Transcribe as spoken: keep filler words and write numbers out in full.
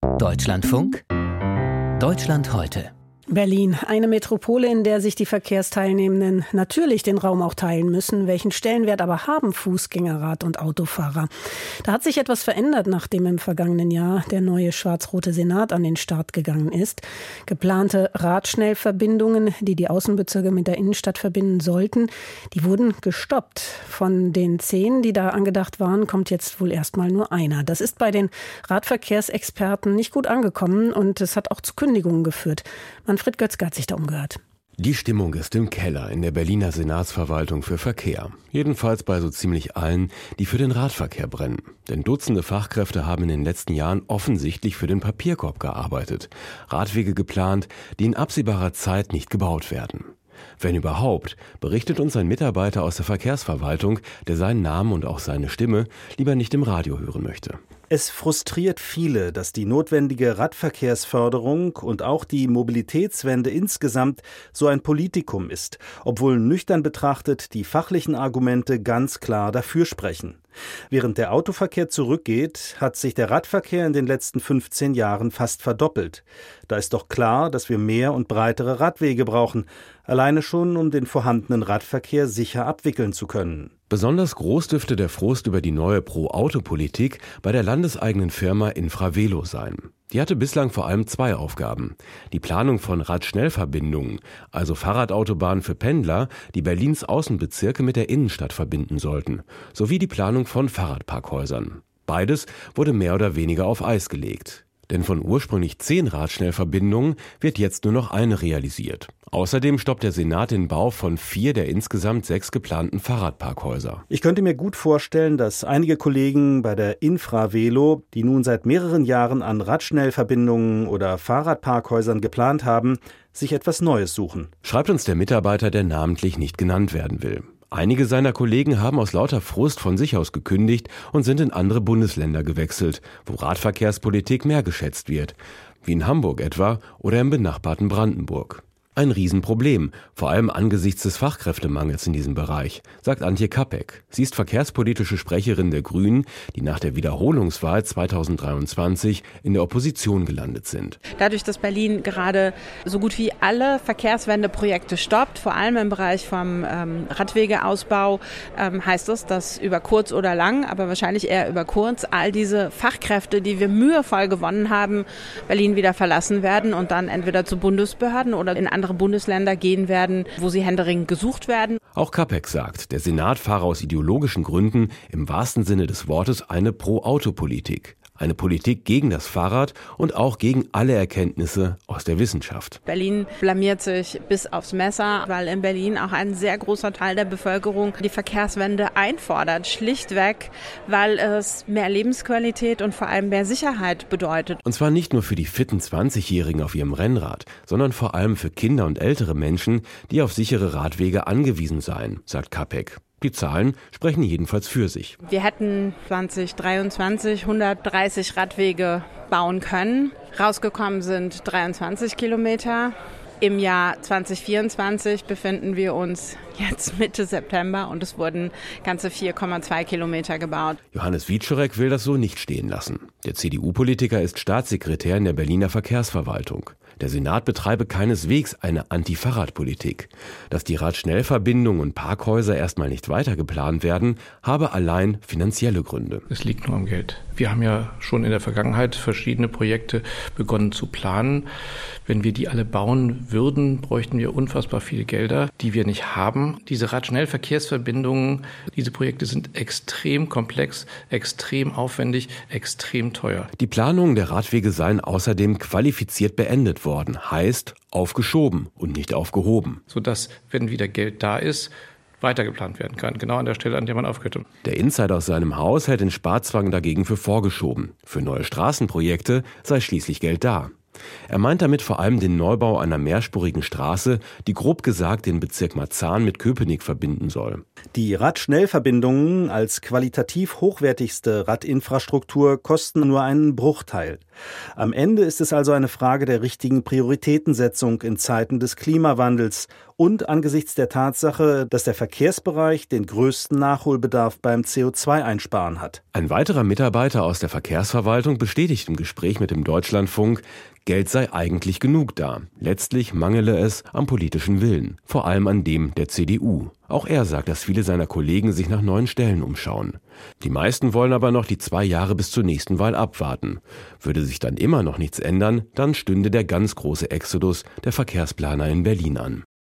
Deutschlandfunk, Deutschland heute. Berlin, eine Metropole, in der sich die Verkehrsteilnehmenden natürlich den Raum auch teilen müssen. Welchen Stellenwert aber haben Fußgänger, Rad- und Autofahrer? Da hat sich etwas verändert, nachdem im vergangenen Jahr der neue schwarz-rote Senat an den Start gegangen ist. Geplante Radschnellverbindungen, die die Außenbezirke mit der Innenstadt verbinden sollten, die wurden gestoppt. Von den zehn, die da angedacht waren, kommt jetzt wohl erstmal nur einer. Das ist bei den Radverkehrsexperten nicht gut angekommen und es hat auch zu Kündigungen geführt. Manfred Götzke hat sich da umgehört. Die Stimmung ist im Keller in der Berliner Senatsverwaltung für Verkehr. Jedenfalls bei so ziemlich allen, die für den Radverkehr brennen. Denn Dutzende Fachkräfte haben in den letzten Jahren offensichtlich für den Papierkorb gearbeitet. Radwege geplant, die in absehbarer Zeit nicht gebaut werden. Wenn überhaupt, berichtet uns ein Mitarbeiter aus der Verkehrsverwaltung, der seinen Namen und auch seine Stimme lieber nicht im Radio hören möchte. Es frustriert viele, dass die notwendige Radverkehrsförderung und auch die Mobilitätswende insgesamt so ein Politikum ist, obwohl nüchtern betrachtet die fachlichen Argumente ganz klar dafür sprechen. Während der Autoverkehr zurückgeht, hat sich der Radverkehr in den letzten fünfzehn Jahren fast verdoppelt. Da ist doch klar, dass wir mehr und breitere Radwege brauchen, alleine schon, um den vorhandenen Radverkehr sicher abwickeln zu können. Besonders groß dürfte der Frust über die neue Pro-Auto-Politik bei der landeseigenen Firma Infravelo sein. Die hatte bislang vor allem zwei Aufgaben. Die Planung von Radschnellverbindungen, also Fahrradautobahnen für Pendler, die Berlins Außenbezirke mit der Innenstadt verbinden sollten, sowie die Planung von Fahrradparkhäusern. Beides wurde mehr oder weniger auf Eis gelegt. Denn von ursprünglich zehn Radschnellverbindungen wird jetzt nur noch eine realisiert. Außerdem stoppt der Senat den Bau von vier der insgesamt sechs geplanten Fahrradparkhäuser. Ich könnte mir gut vorstellen, dass einige Kollegen bei der Infravelo, die nun seit mehreren Jahren an Radschnellverbindungen oder Fahrradparkhäusern geplant haben, sich etwas Neues suchen. Schreibt uns der Mitarbeiter, der namentlich nicht genannt werden will. Einige seiner Kollegen haben aus lauter Frust von sich aus gekündigt und sind in andere Bundesländer gewechselt, wo Radverkehrspolitik mehr geschätzt wird, wie in Hamburg etwa oder im benachbarten Brandenburg. Ein Riesenproblem, vor allem angesichts des Fachkräftemangels in diesem Bereich, sagt Antje Kappeck. Sie ist verkehrspolitische Sprecherin der Grünen, die nach der Wiederholungswahl zweitausenddreiundzwanzig in der Opposition gelandet sind. Dadurch, dass Berlin gerade so gut wie alle Verkehrswendeprojekte stoppt, vor allem im Bereich vom ähm, Radwegeausbau, ähm, heißt es, dass über kurz oder lang, aber wahrscheinlich eher über kurz, all diese Fachkräfte, die wir mühevoll gewonnen haben, Berlin wieder verlassen werden und dann entweder zu Bundesbehörden oder in andere Bundesländer gehen werden, wo sie händeringend gesucht werden. Auch Kappeck sagt, der Senat fahre aus ideologischen Gründen im wahrsten Sinne des Wortes eine Pro-Auto-Politik. Eine Politik gegen das Fahrrad und auch gegen alle Erkenntnisse aus der Wissenschaft. Berlin blamiert sich bis aufs Messer, weil in Berlin auch ein sehr großer Teil der Bevölkerung die Verkehrswende einfordert. Schlichtweg, weil es mehr Lebensqualität und vor allem mehr Sicherheit bedeutet. Und zwar nicht nur für die fitten zwanzigjährigen auf ihrem Rennrad, sondern vor allem für Kinder und ältere Menschen, die auf sichere Radwege angewiesen seien, sagt Kappeck. Die Zahlen sprechen jedenfalls für sich. Wir hätten zwanzig dreiundzwanzig hundertdreißig Radwege bauen können. Rausgekommen sind dreiundzwanzig Kilometer. Im Jahr zwanzig vierundzwanzig befinden wir uns jetzt Mitte September und es wurden ganze vier Komma zwei Kilometer gebaut. Johannes Wieczorek will das so nicht stehen lassen. Der C D U-Politiker ist Staatssekretär in der Berliner Verkehrsverwaltung. Der Senat betreibe keineswegs eine Anti-Fahrrad-Politik. Dass die Radschnellverbindungen und Parkhäuser erstmal nicht weiter geplant werden, habe allein finanzielle Gründe. Es liegt nur am Geld. Wir haben ja schon in der Vergangenheit verschiedene Projekte begonnen zu planen. Wenn wir die alle bauen würden, bräuchten wir unfassbar viele Gelder, die wir nicht haben. Diese Radschnellverkehrsverbindungen, diese Projekte sind extrem komplex, extrem aufwendig, extrem teuer. Die Planungen der Radwege seien außerdem qualifiziert beendet worden, heißt aufgeschoben und nicht aufgehoben. Sodass, wenn wieder Geld da ist, weitergeplant werden kann, genau an der Stelle, an der man aufgehört. Der Insider aus seinem Haus hält den Sparzwang dagegen für vorgeschoben. Für neue Straßenprojekte sei schließlich Geld da. Er meint damit vor allem den Neubau einer mehrspurigen Straße, die grob gesagt den Bezirk Marzahn mit Köpenick verbinden soll. Die Radschnellverbindungen als qualitativ hochwertigste Radinfrastruktur kosten nur einen Bruchteil. Am Ende ist es also eine Frage der richtigen Prioritätensetzung in Zeiten des Klimawandels und angesichts der Tatsache, dass der Verkehrsbereich den größten Nachholbedarf beim C O zwei Einsparen hat. Ein weiterer Mitarbeiter aus der Verkehrsverwaltung bestätigt im Gespräch mit dem Deutschlandfunk, Geld sei eigentlich genug da. Letztlich mangele es am politischen Willen, vor allem an dem der C D U. Auch er sagt, dass viele seiner Kollegen sich nach neuen Stellen umschauen. Die meisten wollen aber noch die zwei Jahre bis zur nächsten Wahl abwarten. Würde sich dann immer noch nichts ändern, dann stünde der ganz große Exodus der Verkehrsplaner in Berlin an.